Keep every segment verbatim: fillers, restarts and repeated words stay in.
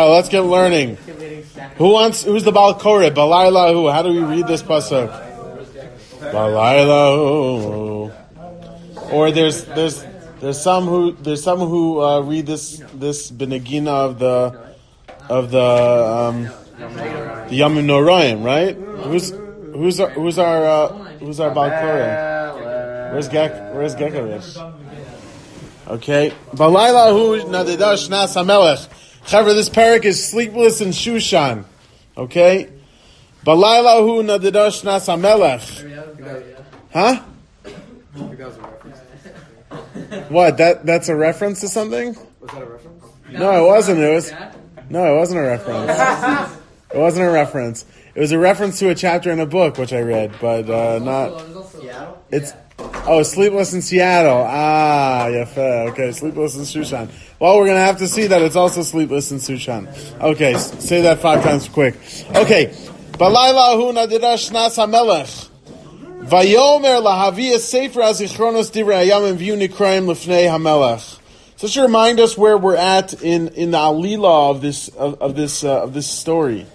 let's get learning. Who wants? Who's the Baal Koreh? Balayla who? How do we read this pasuk? Balayla who? Or there's there's there's some who there's some who uh, read this this benegina of the of the um, the Yamim Noraim, right? Who's who's our, who's our uh, who's our Baal Koreh? Where's Gek? Where's Gekavich? Okay, Balayla hu nadida shnas hamelech. However, this parak is sleepless in Shushan. Okay, Balayla hu nadida shnas hamelech. Huh? What? That that's a reference to something? Was that a reference? No, it wasn't. It was no, it wasn't a reference. It wasn't a reference. It was a reference to a chapter in a book which I read, but uh, not. It's oh, Sleepless in Seattle. Ah, yeah, fair. Okay, Sleepless in Shushan. Well, we're gonna have to see that it's also Sleepless in Shushan. Okay, say that five times quick. Okay, Balayla hu nadira shnas hamelech. Vayomer lahavi sefer azichronos divrei hayamim v'yu nikraim lefnei hamelech. So just to remind us where we're at in, in the alila of this of, of this uh, of this story.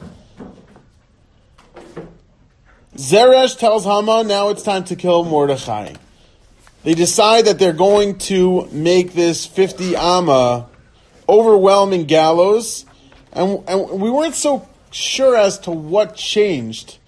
Zeresh tells Haman, now it's time to kill Mordechai. They decide that they're going to make this fifty amma overwhelming gallows, and and we weren't so sure as to what changed.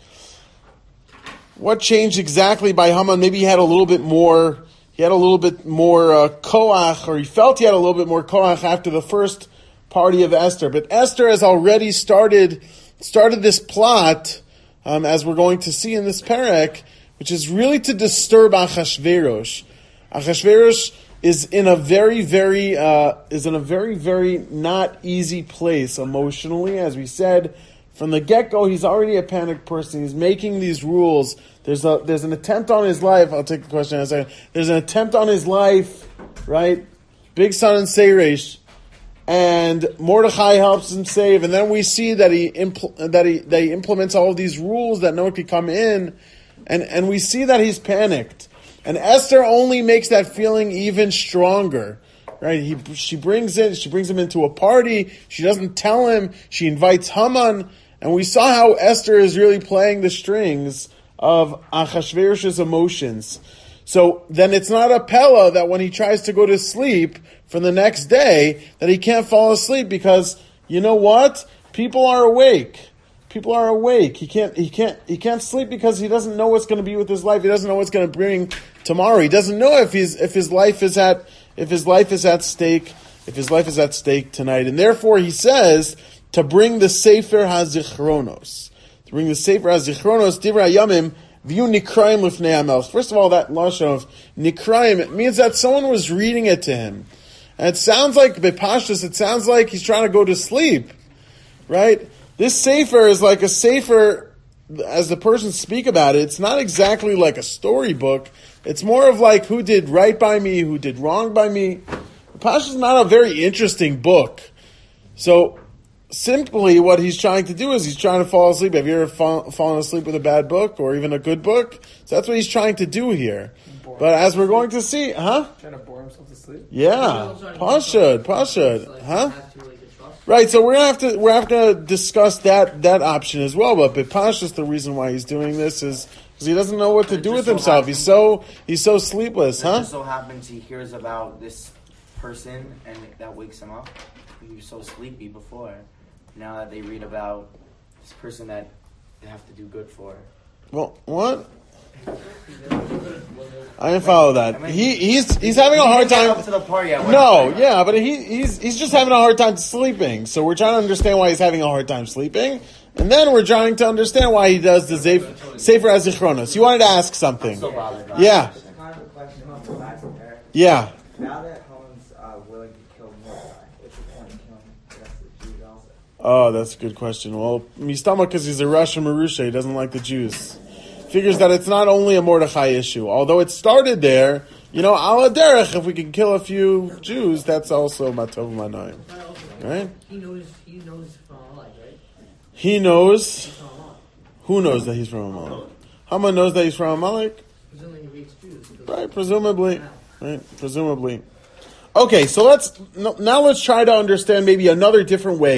What changed exactly by Haman? Maybe he had a little bit more. He had a little bit more uh, koach, or he felt he had a little bit more koach after the first party of Esther. But Esther has already started started this plot, um, as we're going to see in this parak, which is really to disturb Achashverosh. Achashverosh is in a very, very uh, is in a very, very not easy place emotionally, as we said. From the get-go, he's already a panicked person. He's making these rules. There's a there's an attempt on his life. I'll take the question in a second. There's an attempt on his life, right? Big son in Seresh, and Mordechai helps him save. And then we see that he impl- that he that he implements all of these rules that no one could come in, and and we see that he's panicked. And Esther only makes that feeling even stronger. Right? He she brings in she brings him into a party. She doesn't tell him. She invites Haman, and we saw how Esther is really playing the strings of Achashverosh's emotions. So then it's not a pella that when he tries to go to sleep for the next day that he can't fall asleep, because you know what? People are awake. People are awake. He can't he can't he can't sleep because he doesn't know what's going to be with his life. He doesn't know what's going to bring tomorrow. He doesn't know if he's if his life is at if his life is at stake, if his life is at stake tonight. And therefore he says to bring the Sefer HaZichronos. To bring the Sefer HaZichronos, Divrei Hayamim, v'yu nikraim lifnei hamelech. First of all, that lashon of nikraim, it means that someone was reading it to him. And it sounds like, bepashtus, it sounds like he's trying to go to sleep. Right? This Sefer is like a Sefer, as the persons speak about it, it's not exactly like a storybook. It's more of like who did right by me, who did wrong by me. Bepashtus is not a very interesting book. So, simply what he's trying to do is he's trying to fall asleep. Have you ever fall, fallen asleep with a bad book or even a good book? So that's what he's trying to do here. But as we're going to see, huh? Trying to bore himself to sleep? Yeah. Pashud, Pashud. Huh? Right, so we're gonna have to we're have to discuss that that option as well. But Bepashtus, the reason why he's doing this is because he doesn't know what to do with himself. He's so he's so sleepless, huh? It just so happens he hears about this person and that wakes him up. He was so sleepy before. Now that they read about this person that they have to do good for. Well, what? I didn't follow that. I mean, he he's he's having a hard time. Up to the party at no, yeah, but he he's he's just having a hard time sleeping. So we're trying to understand why he's having a hard time sleeping, and then we're trying to understand why he does the Sefer HaZichronos. You wanted to ask something? So bothered, yeah. Yeah. Now that Haman's uh, willing to kill Mordechai, what's the point of killing the rest of the Jews also? Oh, that's a good question. Well, Mistama, because he's a Rasha Marusha, he doesn't like the Jews. Figures that it's not only a Mordechai issue. Although it started there, you know, ala derech, if we can kill a few Jews, that's also matov manoim. Right? He knows, he knows from Amalek, right? He knows, who knows that he's from Amalek? Haman knows that he's from Amalek? Presumably he hates Jews. Right, presumably. Right, presumably. Okay, so let's, now let's try to understand maybe another different way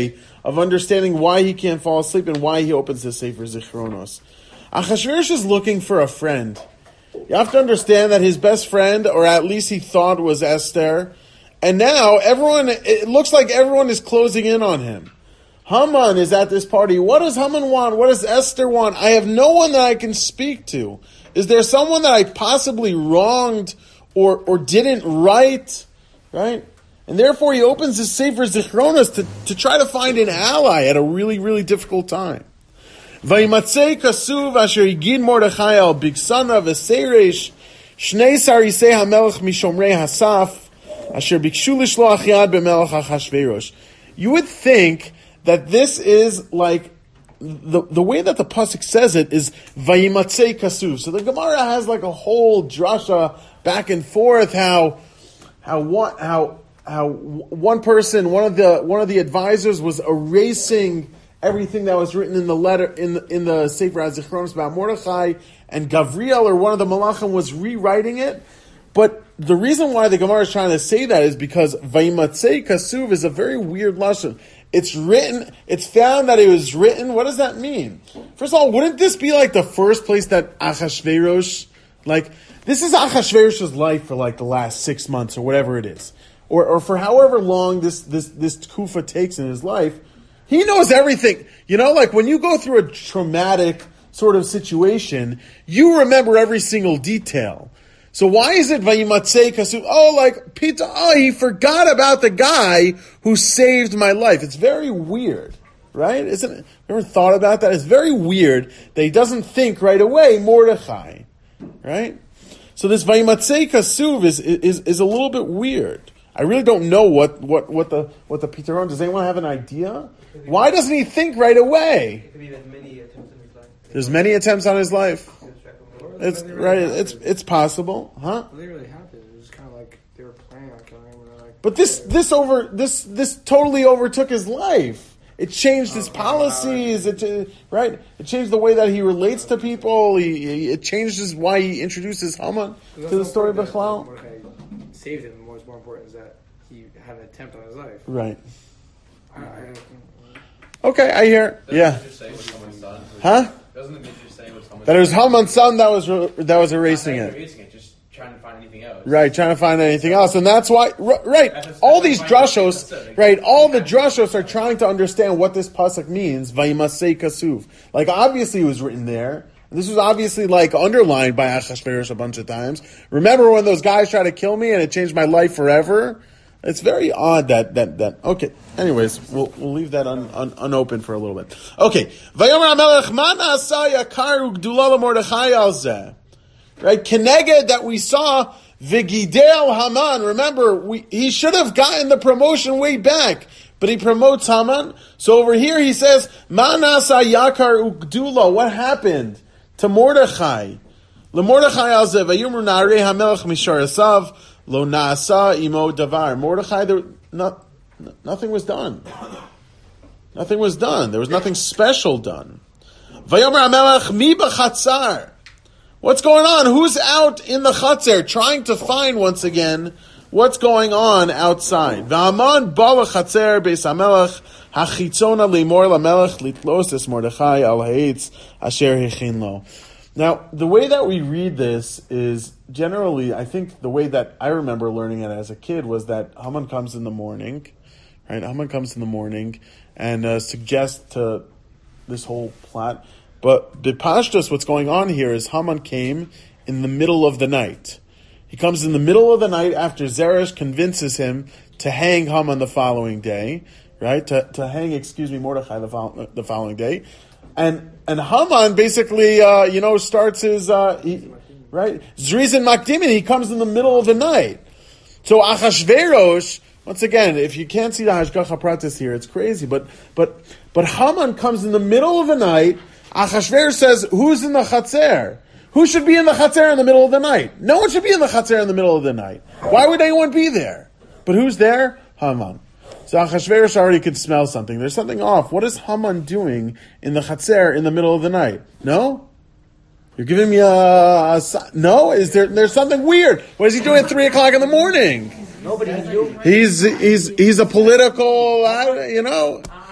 of understanding why he can't fall asleep and why he opens the Sefer Zichronos. Achashverosh is looking for a friend. You have to understand that his best friend, or at least he thought, was Esther. And now everyone, it looks like everyone is closing in on him. Haman is at this party. What does Haman want? What does Esther want? I have no one that I can speak to. Is there someone that I possibly wronged or, or didn't right? Right? And therefore he opens his Sefer Zichronos to, to try to find an ally at a really, really difficult time. Vayimatzei kasuv asher higid Mordechai al bigsana v'seiresh shnei sarisei hamelech mishomrei hasaf asher bikshu lishloach yad b'melech Achashverosh. You would think that this is like the the way that the pasuk says it is vayimatzei kasuv. So the Gemara has like a whole drasha back and forth how how one how how one person one of the one of the advisors was erasing everything that was written in the letter in the, in the Sefer HaZichronos about Mordechai, and Gavriel, or one of the Malachim, was rewriting it. But the reason why the Gemara is trying to say that is because Vayimatzei Kasuv is a very weird lashon. It's written, it's found that it was written. What does that mean? First of all, wouldn't this be like the first place that Achashverosh, like, this is Achashverosh's life for like the last six months or whatever it is. Or, or for however long this, this, this tkufa takes in his life. He knows everything. You know, like when you go through a traumatic sort of situation, you remember every single detail. So why is it Vayimatzei Kasuv? Oh, like, Peter, oh, he forgot about the guy who saved my life. It's very weird, right? Isn't it? You ever thought about that? It's very weird that he doesn't think right away Mordechai, right? So this Vayimatzei Kasuv is, is, is a little bit weird. I really don't know what, what, what the what the Pitaron. Does anyone have an idea? Why doesn't he think right away? It could be that many attempts on his life. There's many attempts on his life. It's right. It's it's possible, huh? Well, they really happened. It was kind of like they were planning on killing him. And like, But this this over this this totally overtook his life. It changed his policies. It uh, right. It changed the way that he relates to people. He, he it changed his why he introduces Haman to the story of Bechlal. Saved him. What's more important is that he had an attempt on his life. Right. I, I, Okay, I hear. Doesn't Yeah. it just say it was Haman's son? Huh? Doesn't the Midrash say it was Haman's That it was son? Haman's son that was that was erasing Not it. erasing it, just trying to find anything else. Right, trying to find anything else, and that's why. r- Right, That's- all that's these why- drashos, that's it. right? All the drashos are trying to understand what this pasuk means. Vayimasei kasuv. Like obviously it was written there. This was obviously like underlined by Achashverosh a bunch of times. Remember when those guys tried to kill me and it changed my life forever? It's very odd that that that. Okay. Anyways, we'll we'll leave that un, un, unopened for a little bit. Okay. Vayomer HaMelech man asa yakar ugdula Mordechai al zeh. Right. Keneged that we saw Vigidel Haman. Remember, we he should have gotten the promotion way back, but he promotes Haman. So over here he says man asa yakar ugdula. What happened to Mordechai? Le Mordechai al zeh vayomer narei HaMelech mishar esav. Lo naasa imo davar. Mordechai, there, not, nothing was done. Nothing was done. There was nothing special done. Vayomer HaMelech mi b'chatzar. What's going on? Who's out in the chatzar trying to find once again what's going on outside? V'haman ba l'chatzar beis HaMelech hachitzona limor l'melech litlos es Mordechai al ha'etz asher hechin lo. Now, the way that we read this is generally, I think the way that I remember learning it as a kid was that Haman comes in the morning, right? Haman comes in the morning and uh, suggests to this whole plot. But the Pashtus, what's going on here is Haman came in the middle of the night. He comes in the middle of the night after Zeresh convinces him to hang Haman the following day, right? To, to hang, excuse me, Mordechai the, fo- the following day. And and Haman basically, uh, you know, starts his, uh, he, right? Zrizin Makdimin, he comes in the middle of the night. So Achashverosh, once again, if you can't see the Hashgacha Pratis here, it's crazy. But but but Haman comes in the middle of the night. Achashverosh says, who's in the Chatzer? Who should be in the Chatzer in the middle of the night? No one should be in the Chatzer in the middle of the night. Why would anyone be there? But who's there? Haman. So Achashverosh already could smell something. There's something off. What is Haman doing in the Chatzer in the middle of the night? No? You're giving me a, a no? Is there? There's something weird. What is he doing at three o'clock in the morning? Nobody knew. He's he's he's a political, uh, you know. I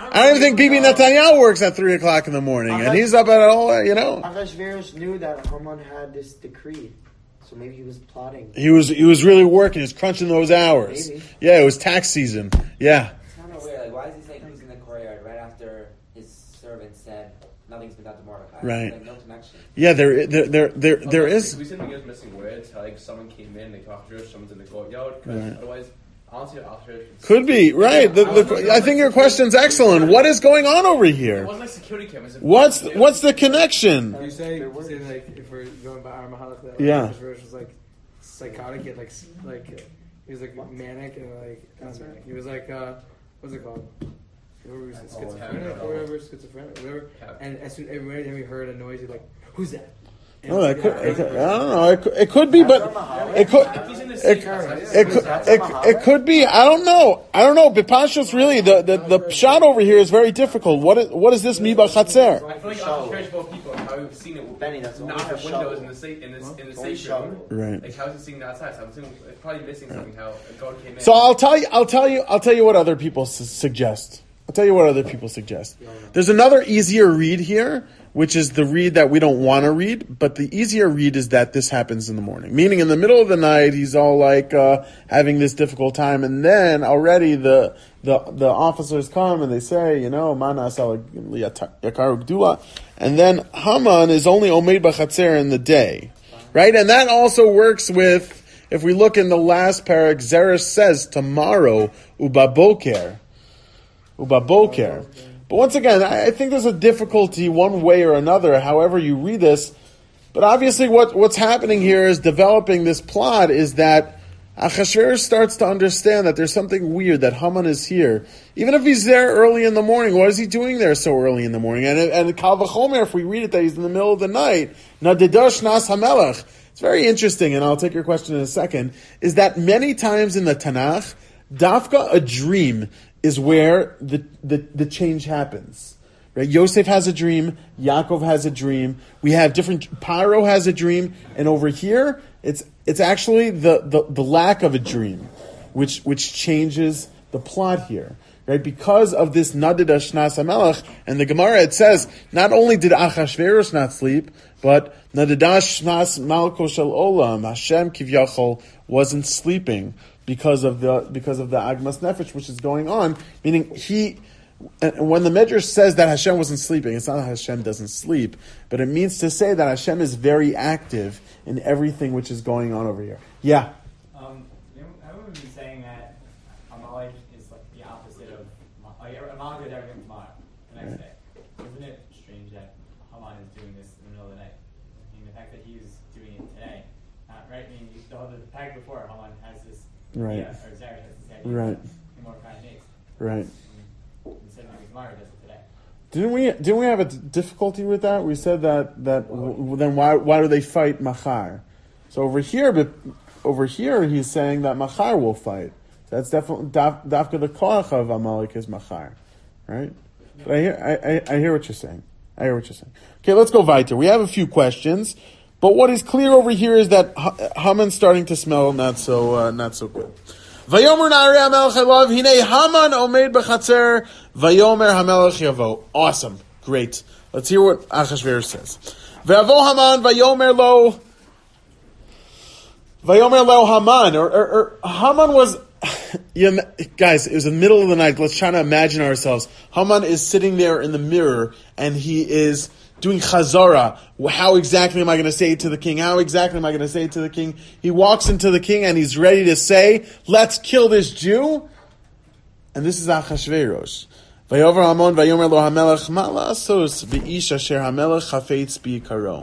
I don't even think Bibi Netanyahu works at three o'clock in the morning, and he's up at all. You know, Achashverosh knew that Haman had this decree, so maybe he was plotting. he was he was really working. He was crunching those hours. Maybe. Yeah, it was tax season. Yeah. It's kind of weird. Like, why is he saying who's in the courtyard right after his servant said nothing's been done to Mordecai? Right. Like, no connection. Yeah, there, there, there, there, there is. We said we get missing words. How like someone came in, they talked to us, someone's in the courtyard. Because Right. otherwise, honestly, after Could be right. The, the, I think your question's excellent. What is going on over it here? wasn't like security cameras. What's what's the connection? You say, There you were- say like if we're going by our Mahalach, that Yeah. like, Rosh was like psychotic, he had, like s- like uh, he was like manic and like not manic. He was like uh, what's it called? Whoever was schizophrenic or whatever, schizophrenic, or whatever. And as soon every time he heard a noise, he's like, "Who's that?" And Oh, it's it like, could, yeah, it could, I right. don't know. It could, it could be, but it could. If he's in the It, same it, house, it, could, it, it could be. I don't know. I don't know. But Pashtos, really, the, the, the shot over here is very difficult. What is what is this miba chatzer? I feel like Achashverosh both people, how we've seen it Benny, that's not only have for windows shovel. in the safe in the in the Only safe room. shovel. Right. Like how's he seeing that outside? So I'm assuming it's probably missing something. How God came in. So I'll tell you. I'll tell you. I'll tell you what other people su- suggest. I'll tell you what other people suggest. There's another easier read here, which is the read that we don't want to read. But the easier read is that this happens in the morning, meaning in the middle of the night, he's all like uh, having this difficult time, and then already the the the officers come and they say, you know, Mana asal yakaru gdula, and then Haman is only omeid b'chatzer in the day, right? And that also works with, if we look in the last parak, Zeresh says tomorrow ubaboker. Ubaboker. But once again, I I think there's a difficulty one way or another, however you read this. But obviously what, what's happening here is developing this plot is that Achashverosh starts to understand that there's something weird, that Haman is here. Even if he's there early in the morning, what is he doing there so early in the morning? And, and Kal V'chomer, if we read it that he's in the middle of the night, Nadidash Nas HaMelech. It's very interesting, and I'll take your question in a second, is that many times in the Tanakh, Dafka, a dream, is where the, the, the change happens. Right? Yosef has a dream, Yaakov has a dream, we have different, Paro has a dream, and over here, it's it's actually the, the, the lack of a dream, which which changes the plot here. Right? Because of this Nadida Shnas HaMelech, and the Gemara, it says, not only did Achashverosh not sleep, but Nadida Shnas Malko Shel Olam, Hashem Kivyachol, wasn't sleeping because of the because of the Agmas Nefesh, which is going on, meaning he, and when the Medrash says that Hashem wasn't sleeping, it's not that Hashem doesn't sleep, but it means to say that Hashem is very active in everything which is going on over here. Yeah. Um, you know, I remember you saying that Amalek is like the opposite of like Amalek is everything tomorrow, the next Right. day. Isn't it strange that Haman is doing this in the middle of the night? I mean, the fact that he's doing it today, uh, right? I mean, the, the pack before Haman has this, Right. yeah, or Zarek has this idea, Right. more kind of makes. Right. Instead of doing tomorrow, does it today. Didn't we? Didn't we have a d- difficulty with that? We said that that w- then why why do they fight Machar? So over here, but over here he's saying that Machar will fight. So that's definitely daf, dafka the koach of Amalek is Machar, right? But I hear I, I, I hear what you're saying. I hear what you're saying. Okay, let's go weiter. We have a few questions, but what is clear over here is that Ha- Haman's starting to smell not so uh, not so good. Vayomer Na'arei HaMelech Elav, Hinei Haman Omeid B'Chatzer, Vayomer HaMelech Yavo. Awesome. Great. Let's hear what Achashverosh says. Ve'avo Haman, Vayomer Lo, Vayomer Lo Haman, or, or, or Haman was, you know, guys, it was the middle of the night. Let's try to imagine ourselves. Haman is sitting there in the mirror, and he is doing chazara. How exactly am I going to say it to the king? How exactly am I going to say it to the king? He walks into the king and he's ready to say, let's kill this Jew. And this is Achashverosh. Vayover Hamon vayomer lo hamelech ma la'asos v'ish asher hamelech chafetz b'yikaro.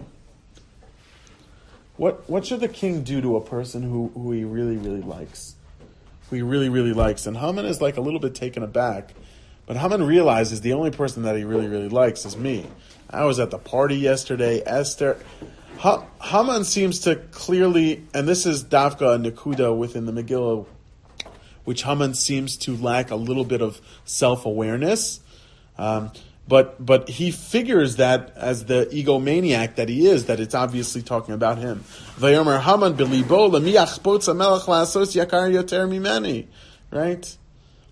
What what should the king do to a person who, who he really, really likes? Who he really, really likes. And Haman is like a little bit taken aback. But Haman realizes the only person that he really, really likes is me. I was at the party yesterday. Esther. Ha- Haman seems to clearly, and this is Dafka and Nakuda within the Megillah, which Haman seems to lack a little bit of self-awareness. Um, but but he figures that as the egomaniac that he is, that it's obviously talking about him. Vayomer Haman b'libo lemi achbotz hamelech la'asos yakar yoter mimeni. Right?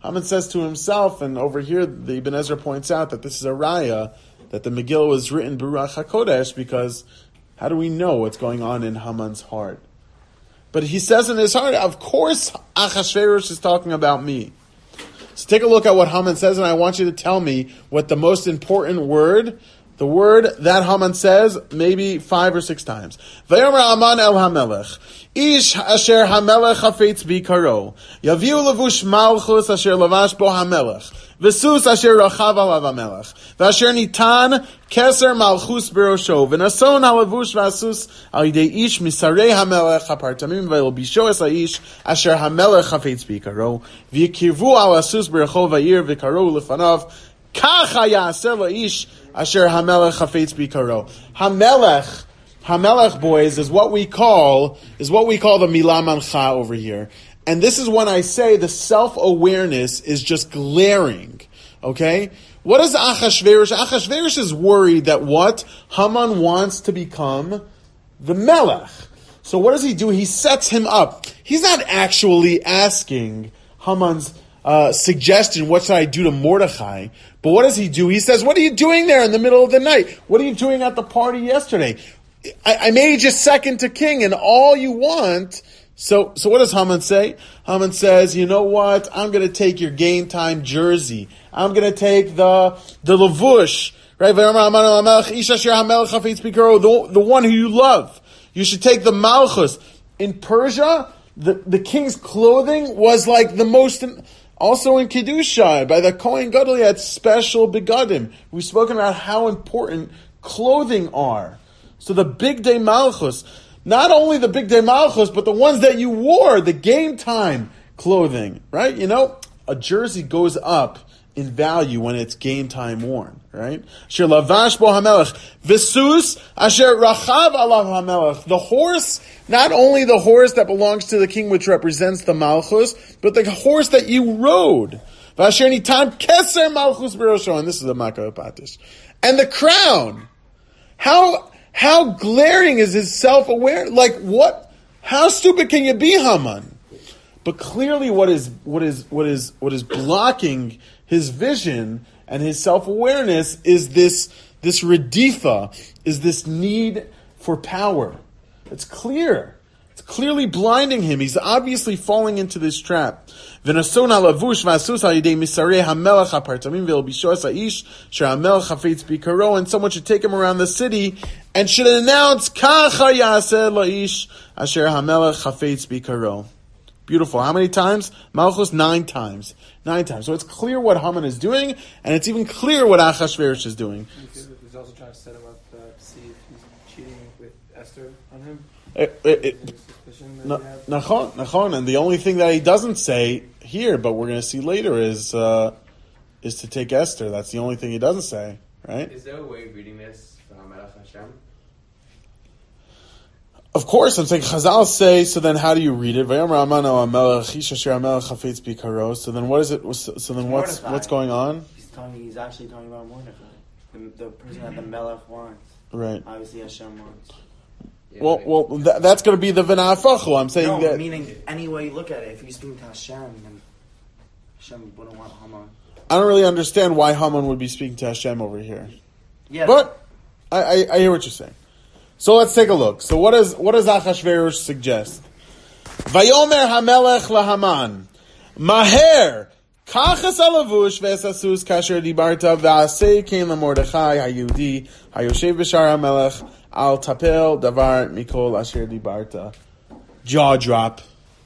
Haman says to himself, and over here the Ibn Ezra points out that this is a raya, that the Megillah was written Baruch HaKodesh, because how do we know what's going on in Haman's heart? But he says in his heart, of course Achashverosh is talking about me. So take a look at what Haman says, and I want you to tell me what the most important word, the word that Haman says, maybe five or six times. Vayomer Haman el HaMelech, Ish asher HaMelech hafetz bikaro, Yaviu levush malchus asher lavash bo HaMelech, V'sus asher rachav alav HaMelech, V'asher nitan keser malchus berosho, V'nason halavush v'asus al yidei ish misarei HaMelech hapartamim v'elbisho es ha'ish asher HaMelech hafetz bikaro, V'yikirvu al asus berocho v'yir v'karo lefanav, Kach hayaseh la'ish asher HaMelech hafetz bikaro. HaMelech, HaMelech, boys, is what we call, is what we call the Milah Mancha over here. And this is when I say the self-awareness is just glaring. Okay? What is Achashverosh? Achashverosh is worried that what? Haman wants to become the Melech. So what does he do? He sets him up. He's not actually asking Haman's uh, suggestion, what should I do to Mordechai? But what does he do? He says, what are you doing there in the middle of the night? What are you doing at the party yesterday? I, I made you second to king, and all you want. So, so what does Haman say? Haman says, you know what? I'm going to take your game time jersey. I'm going to take the the lavush, right? The, the one who you love. You should take the malchus. In Persia, the, the king's clothing was like the most. Also in Kedusha, by the Kohen Gadol, he had special begadim. We've spoken about how important clothing are. So the big day malchus, not only the big day malchus, but the ones that you wore, the game time clothing, right? You know, a jersey goes up in value when it's game time worn, right? Asher lavash bo hamelech, v'sus asher rachav alav hamelech. The horse, not only the horse that belongs to the king, which represents the malchus, but the horse that you rode. V'asher nitan keser malchus berosho, and this is the Makkah Patish. And the crown. How how glaring is his self-aware? Like what? How stupid can you be, Haman? But clearly, what is what is what is what is blocking his vision and his self-awareness is this, this redifa, is this need for power. It's clear. It's clearly blinding him. He's obviously falling into this trap. And someone should take him around the city and should announce, beautiful. How many times? Malchus, nine times. Nine times. So it's clear what Haman is doing, and it's even clear what Achashverosh is doing. He's also trying to set him up uh, to see if he's cheating with Esther on him. It, it, it, Nachon, Nachon, and the only thing that he doesn't say here, but we're going to see later, is uh, is to take Esther. That's the only thing he doesn't say, right? Is there a way of reading this from Melech Hashem? Of course, I'm saying Chazal say. So then, how do you read it? So then, what is it? So then, what's what's going on? He's talking. He's actually talking about Mordechai, the, the person that the Melech wants. Right. Obviously, Hashem wants. Yeah, well, like, well, that, that's going to be the v'na'afachu. I'm saying no, that. Meaning, any way you look at it, if he's speaking to Hashem, then Hashem wouldn't want Haman. I don't really understand why Haman would be speaking to Hashem over here. Yeah, but I, I, I hear what you're saying. So let's take a look. So what does what does Achashverosh suggest? Vayomer Hamelech laHaman, Maher kachas alavush ve'esasus kasher dibarta v'asei kein laMordechai hayudi hayoshev b'shar Hamelech al tapel davar mikol asher dibarta. Jaw drop.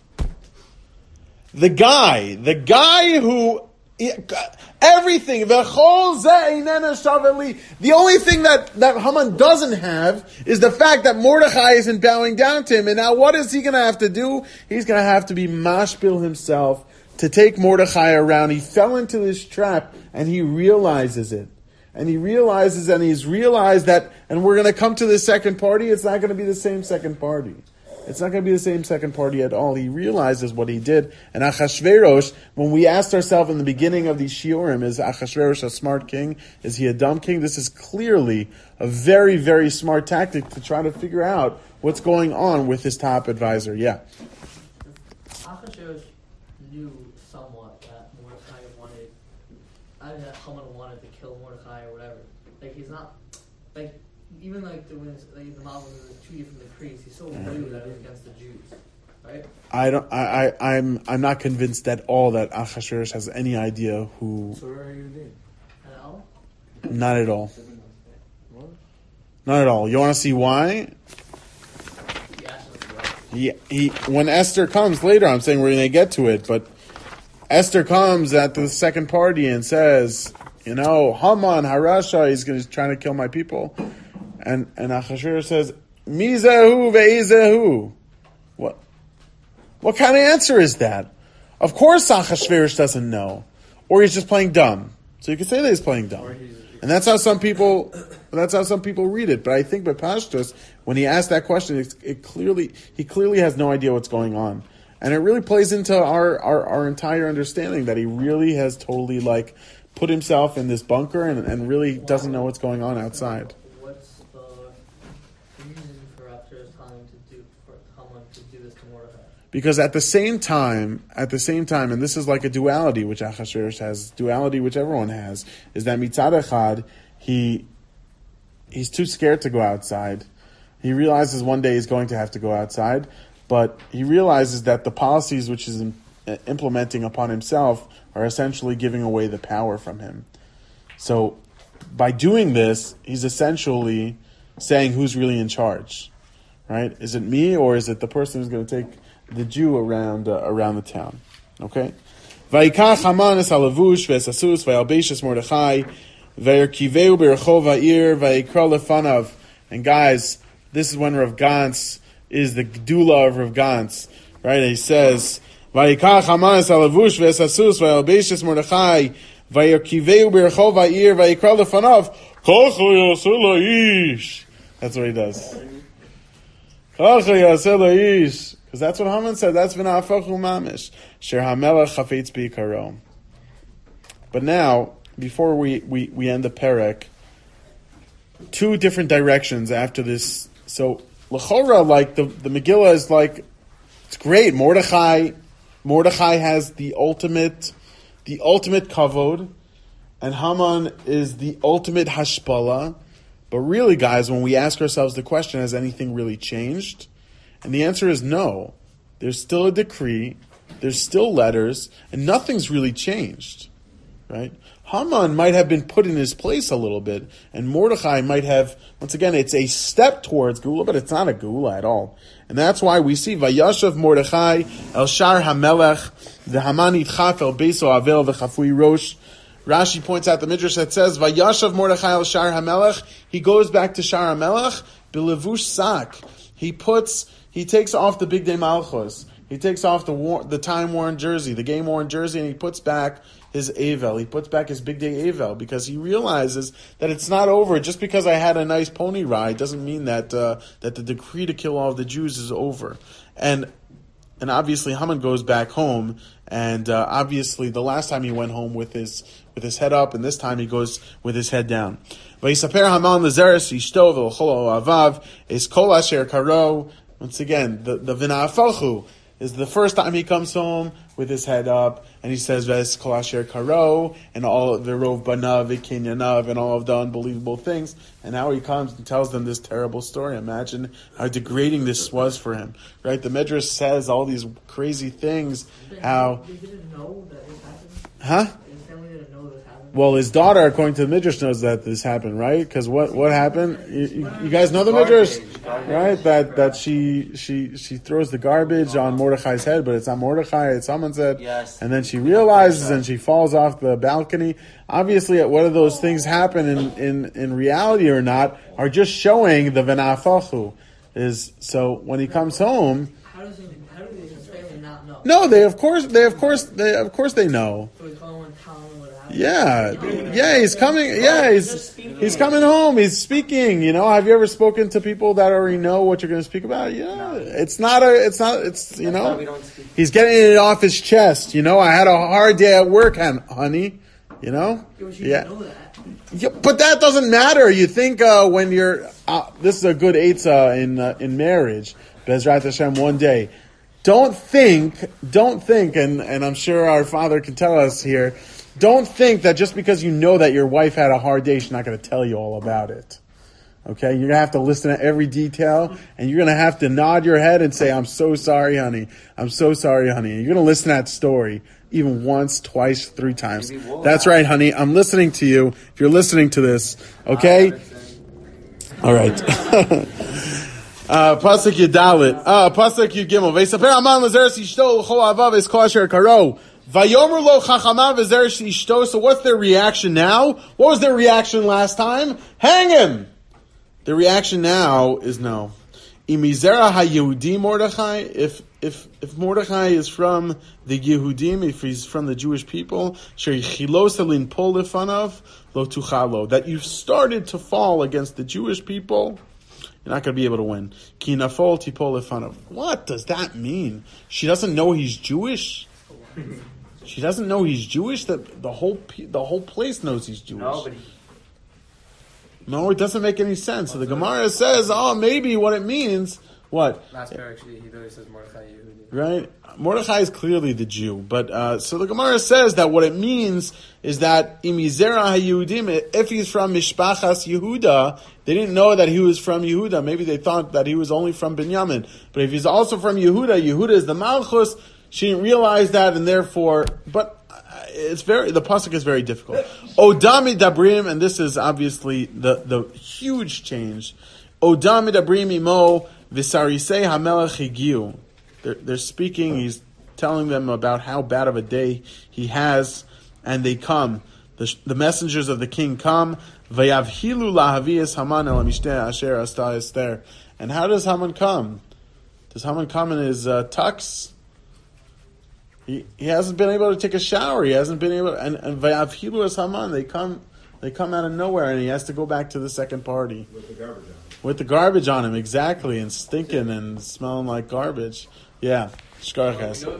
The guy, the guy who. Everything. The only thing that, that Haman doesn't have is the fact that Mordechai isn't bowing down to him. And now what is he going to have to do? He's going to have to be mashpil himself to take Mordechai around. He fell into this trap and he realizes it. And he realizes and he's realized that, and we're going to come to the second party, it's not going to be the same second party. It's not going to be the same second party at all. He realizes what he did. And Achashverosh, when we asked ourselves in the beginning of these shiurim, is Achashverosh a smart king? Is he a dumb king? This is clearly a very, very smart tactic to try to figure out what's going on with his top advisor. Yeah. Achashverosh knew somewhat that Mordechai Mordechai or whatever. Like he's not like even like the when it's, like the Malvin is two different decrees. He's so blue that it's against the Jews, right? I don't. I, I. I'm. I'm not convinced at all that Achashverosh has any idea who. So where are you doing? At all? Not at all. What? Not at all. You want to see why? He asked us what. He, he. When Esther comes later, I'm saying we're going to get to it, but Esther comes at the second party and says, you know, Haman Harasha, he's going to trying to kill my people, and and Achashverosh says, Mizahu ve'izahu. What? What kind of answer is that? Of course Achashverosh doesn't know. Or he's just playing dumb. So you could say that he's playing dumb. And that's how some people that's how some people read it. But I think by Pashtus, when he asked that question, it, it clearly he clearly has no idea what's going on. And it really plays into our, our, our entire understanding that he really has totally like put himself in this bunker and, and really doesn't know what's going on outside. What's the reason for Esther telling him to do for Haman to do this to Mordechai? Because at the same time, at the same time, and this is like a duality which Achashverosh has, duality which everyone has, is that mitzad echad, he he's too scared to go outside. He realizes one day he's going to have to go outside, but he realizes that the policies which he's in, uh, implementing upon himself are essentially giving away the power from him. So by doing this, he's essentially saying who's really in charge, right? Is it me or is it the person who's going to take the Jew around uh, around the town? Okay. Vayikach Haman es halavush ve'esasus vayalbeishes Mordechai vayerkiveu berachov ha'ir vayikra lefanav. And guys, this is when Rav Gantz is the Gdula of Rav Gantz, right? And he says, Vayikach Haman es halavush ve'esasus vayalbeishes Mordechai vayerkiveu berachov ha'ir vayikra lefanav kach yaseh la'ish. That's what he does. Kach yaseh la'ish. Because that's what Haman said. That's v'na'afachu mamish. Sher hamelech chafetz b'ikaro. But now, before we, we, we end the perek, two different directions after this. So, l'chora, like, the, the Megillah is like, it's great. Mordechai, Mordechai has the ultimate, the ultimate kavod, and Haman is the ultimate hashpala. But really, guys, when we ask ourselves the question, has anything really changed? And the answer is no. There's still a decree, there's still letters, and nothing's really changed, right? Haman might have been put in his place a little bit, and Mordechai might have, once again, it's a step towards Geula, but it's not a Geula at all. And that's why we see, Vayashav Mordechai el Shar HaMelech, the Haman Yitchaf el Beso Avel v'chafui Rosh. Rashi points out the Midrash that says, Vayashav Mordechai el Shar HaMelech, he goes back to Shar HaMelech, B'levush Sak. He puts... He takes off the Big Day Malchus. He takes off the war, the time-worn jersey, the game-worn jersey, and he puts back his Avel. He puts back his Big Day Avel because he realizes that it's not over. Just because I had a nice pony ride doesn't mean that uh, that the decree to kill all of the Jews is over. And and obviously Haman goes back home, and uh, obviously the last time he went home with his with his head up, and this time he goes with his head down. Vayisaper Haman lezeres ishto v'chol avav es kol asher karo. Once again, the, the V'na'afachu is the first time he comes home with his head up, and he says, Ves kol asher karo, and all of the Rov Banav, V'kinyanav, and all of the unbelievable things. And now he comes and tells them this terrible story. Imagine how degrading this was for him. Right? The Midrash says all these crazy things, how... They didn't know that this happened? Huh? His family didn't know this happened? Well, his daughter, according to the Midrash, knows that this happened, right? Because what, what happened? You, you, you guys know the Midrash, right? That that she she she throws the garbage on Mordechai's head, but it's not Mordechai, it's someone's head. Yes. And then she realizes and she falls off the balcony. Obviously, whether those things happen in, in, in reality or not are just showing the V'na'afachu. Is so when he comes home. How does he, how do his family not know? No, they of course they of course they of course they know. So he's calling and telling him what happened? Yeah, yeah, he's coming. Yeah, he's he's coming home. He's speaking. You know, have you ever spoken to people that already know what you're going to speak about? Yeah, it's not a. It's not. It's you know. He's getting it off his chest. You know, I had a hard day at work, honey. You know. Yeah. Yeah, but that doesn't matter. You think uh, when you're. Uh, this is a good eitzah in uh, in marriage. Bezrat Hashem, one day. Don't think. Don't think, and and I'm sure our father can tell us here. don't think that just because you know that your wife had a hard day, she's not going to tell you all about it. Okay? You're going to have to listen to every detail, and you're going to have to nod your head and say, I'm so sorry, honey. I'm so sorry, honey. And you're going to listen to that story even once, twice, three times. That's right, honey. I'm listening to you. If you're listening to this, okay? All right. Uh, Pasuk Yedalit. Uh, Pasuk Yudgimel. Veisaper Aman Lazeres Ishto L'chol Avav Es Kol Asher Karo. Vayomer Lo Chachamav Lazeres Ishto. So what's their reaction now? What was their reaction last time? Hang him! The reaction now is no. Imizera HaYehudi Mordechai. If, if, if Mordechai is from the Yehudim, if he's from the Jewish people, Sherichilos Elin Pol Lefanav Lo Tuchalo. That you've started to fall against the Jewish people, you're not going to be able to win. Ki nafol tipol lefanav. What does that mean? She doesn't know he's Jewish? She doesn't know he's Jewish? The, the whole the whole place knows he's Jewish. No, but he, no, it doesn't make any sense. So the Gemara says, oh, maybe what it means, what? Last pair actually, he really says Mordechai Yehudi. Right? Mordechai is clearly the Jew. But, uh, so the Gemara says that what it means is that imizera HaYehudim, if he's from Mishpachas Yehuda, they didn't know that he was from Yehuda. Maybe they thought that he was only from Binyamin. But if he's also from Yehuda, Yehuda is the Malchus, she didn't realize that, and therefore, but it's very, the pasuk is very difficult. Odami Dabrim, and this is obviously the, the huge change. Odami Dabrim imo Visarisei HaMelech Higiu. They're, they're speaking, he's telling them about how bad of a day he has, and they come. The, the messengers of the king come. Vayavhilu lahavias Haman el mishteh asher asta Esther. And how does Haman come? Does Haman come in his uh, tux? He he hasn't been able to take a shower. He hasn't been able, and and Vayavhilu as Haman. They come, they come out of nowhere, and he has to go back to the second party with the garbage on him. With the garbage on him, exactly, and stinking and smelling like garbage. Yeah, Shkarchas. You know,